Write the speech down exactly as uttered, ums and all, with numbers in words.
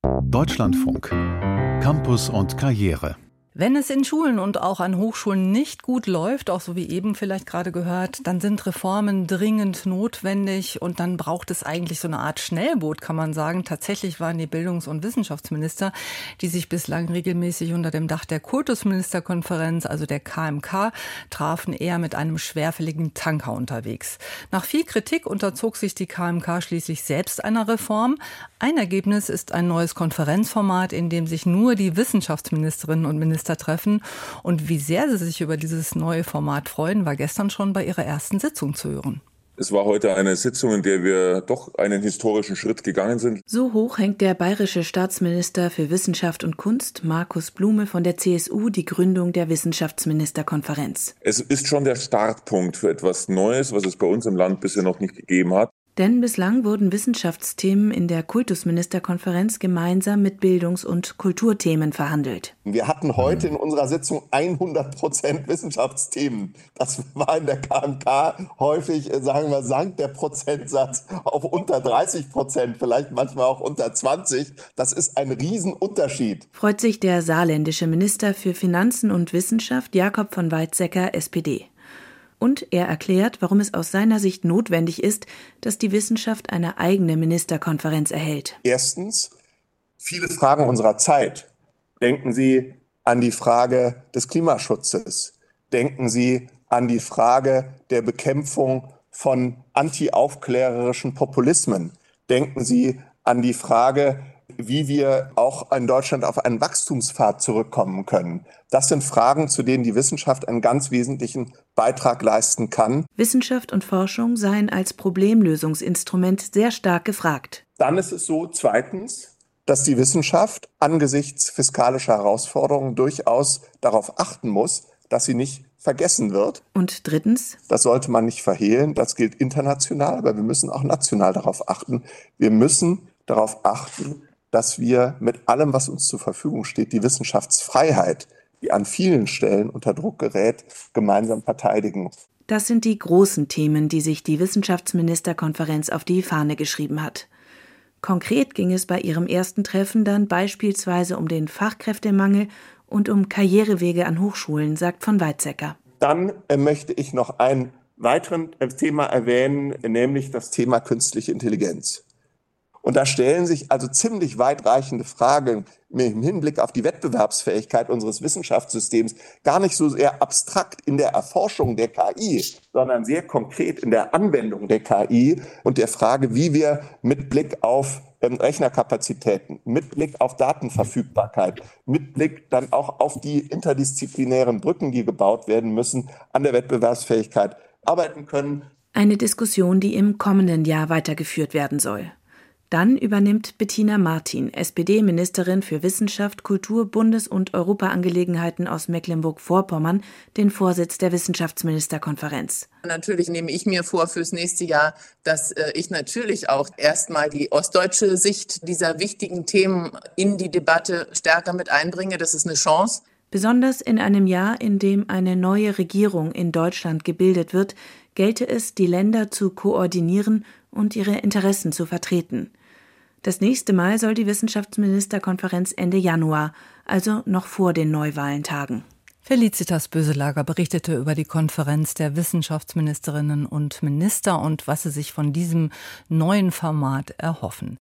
Deutschlandfunk. Campus und Karriere. Wenn es in Schulen und auch an Hochschulen nicht gut läuft, auch so wie eben vielleicht gerade gehört, dann sind Reformen dringend notwendig und dann braucht es eigentlich so eine Art Schnellboot, kann man sagen. Tatsächlich waren die Bildungs- und Wissenschaftsminister, die sich bislang regelmäßig unter dem Dach der Kultusministerkonferenz, also der K M K, trafen, eher mit einem schwerfälligen Tanker unterwegs. Nach viel Kritik unterzog sich die K M K schließlich selbst einer Reform. Ein Ergebnis ist ein neues Konferenzformat, in dem sich nur die Wissenschaftsministerinnen und Minister treffen. Und wie sehr sie sich über dieses neue Format freuen, war gestern schon bei ihrer ersten Sitzung zu hören. Es war heute eine Sitzung, in der wir doch einen historischen Schritt gegangen sind. So hoch hängt der bayerische Staatsminister für Wissenschaft und Kunst, Markus Blume von der C S U, die Gründung der Wissenschaftsministerkonferenz. Es ist schon der Startpunkt für etwas Neues, was es bei uns im Land bisher noch nicht gegeben hat. Denn bislang wurden Wissenschaftsthemen in der Kultusministerkonferenz gemeinsam mit Bildungs- und Kulturthemen verhandelt. Wir hatten heute in unserer Sitzung hundert Prozent Wissenschaftsthemen. Das war in der K M K häufig, sagen wir, sank der Prozentsatz auf unter dreißig Prozent, vielleicht manchmal auch unter zwanzig. Das ist ein Riesenunterschied. Freut sich der saarländische Minister für Finanzen und Wissenschaft, Jakob von Weizsäcker, S P D. Und er erklärt, warum es aus seiner Sicht notwendig ist, dass die Wissenschaft eine eigene Ministerkonferenz erhält. Erstens, viele Fragen unserer Zeit. Denken Sie an die Frage des Klimaschutzes. Denken Sie an die Frage der Bekämpfung von antiaufklärerischen Populismen. Denken Sie an die Frage, wie wir auch in Deutschland auf einen Wachstumspfad zurückkommen können. Das sind Fragen, zu denen die Wissenschaft einen ganz wesentlichen Beitrag leisten kann. Wissenschaft und Forschung seien als Problemlösungsinstrument sehr stark gefragt. Dann ist es so, zweitens, dass die Wissenschaft angesichts fiskalischer Herausforderungen durchaus darauf achten muss, dass sie nicht vergessen wird. Und drittens? Das sollte man nicht verhehlen, das gilt international, aber wir müssen auch national darauf achten. Wir müssen darauf achten, dass wir mit allem, was uns zur Verfügung steht, die Wissenschaftsfreiheit, die an vielen Stellen unter Druck gerät, gemeinsam verteidigen. Das sind die großen Themen, die sich die Wissenschaftsministerkonferenz auf die Fahne geschrieben hat. Konkret ging es bei ihrem ersten Treffen dann beispielsweise um den Fachkräftemangel und um Karrierewege an Hochschulen, sagt von Weizsäcker. Dann äh, möchte ich noch ein weiteres Thema erwähnen, nämlich das Thema künstliche Intelligenz. Und da stellen sich also ziemlich weitreichende Fragen im Hinblick auf die Wettbewerbsfähigkeit unseres Wissenschaftssystems, gar nicht so sehr abstrakt in der Erforschung der K I, sondern sehr konkret in der Anwendung der K I und der Frage, wie wir mit Blick auf ähm, Rechnerkapazitäten, mit Blick auf Datenverfügbarkeit, mit Blick dann auch auf die interdisziplinären Brücken, die gebaut werden müssen, an der Wettbewerbsfähigkeit arbeiten können. Eine Diskussion, die im kommenden Jahr weitergeführt werden soll. Dann übernimmt Bettina Martin, S P D-Ministerin für Wissenschaft, Kultur, Bundes- und Europaangelegenheiten aus Mecklenburg-Vorpommern, den Vorsitz der Wissenschaftsministerkonferenz. Natürlich nehme ich mir vor fürs nächste Jahr, dass äh, ich natürlich auch erstmal die ostdeutsche Sicht dieser wichtigen Themen in die Debatte stärker mit einbringe. Das ist eine Chance. Besonders in einem Jahr, in dem eine neue Regierung in Deutschland gebildet wird, gelte es, die Länder zu koordinieren und ihre Interessen zu vertreten. Das nächste Mal soll die Wissenschaftsministerkonferenz Ende Januar, also noch vor den Neuwahlen, tagen. Felicitas Böselager berichtete über die Konferenz der Wissenschaftsministerinnen und Minister und was sie sich von diesem neuen Format erhoffen.